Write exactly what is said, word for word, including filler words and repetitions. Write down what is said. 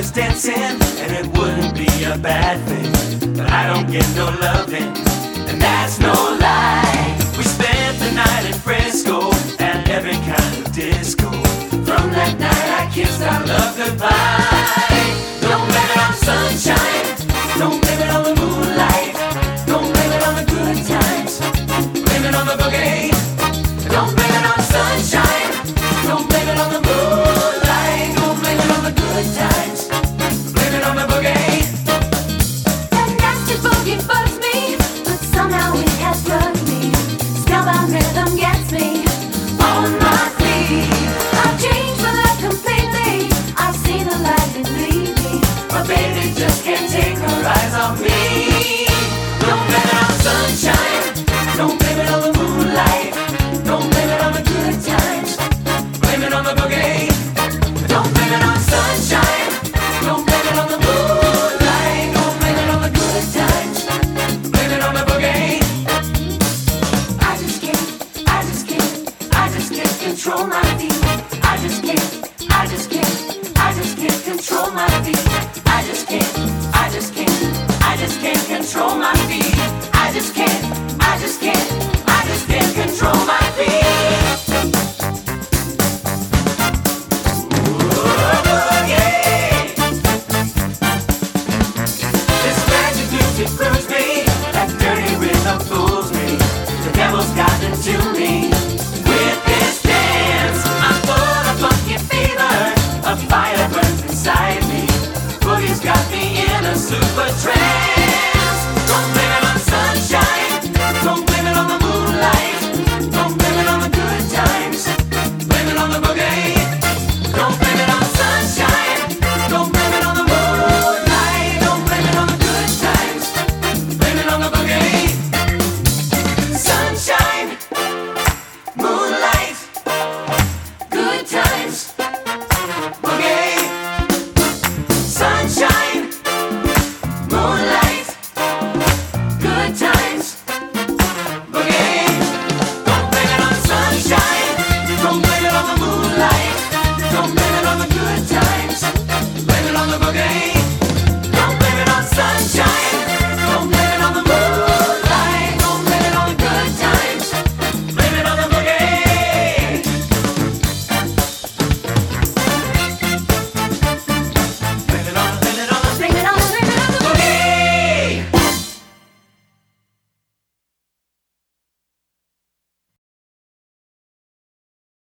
everybody's dancing, and it wouldn't be a bad thing. But I don't get no loving, and that's no lie. We spent the night in Frisco and every kind of disco. From that night I kissed our love goodbye. Don't blame it on sunshine, don't blame it on the moonlight, don't blame it on the good times, blame it on the boogie. Don't blame it on sunshine, don't blame it on the moonlight, don't blame it on the good times, blame it on the boogie. That nasty boogie bugs me, but somehow it has drugged me. Spellbound rhythm gets me on my feet. I've changed my life completely, I've seen the light that lead me, But baby just can't take her eyes off me. Don't blame it on sunshine, don't blame it on the moonlight, don't blame it on the good times, blame it on the boogie. Don't blame it on sunshine, don't blame it on the moonlight, don't blame it on the good times, blame it on the boogie. I just can't, I just can't, I just can't control my feet. I just can't, I just can't, I just can't control my feet. I just can't, I just can't, I just can't control my feet. I just can't, I just can't, I just can't control my feet. This magic music proves me that dirty rhythm fools me. The devil's gotten to me with this dance. I'm full of funky fever, a fire burns inside me. Boogie's got me in a super trance. Don't blame it on sunshine, don't blame it on the moonlight, don't blame it on the good times, blame it on the boogie. Don't blame it on sunshine, don't blame it on the moonlight, don't blame it on the good times, blame it on the boogie. Sunshine, moonlight, good times, boogie. Sunshine, moonlight, good times, boogie. Don't blame it on sunshine, don't blame it on the moonlight, don't blame it on the good times, blame it on the boogie. Don't blame it on sunshine.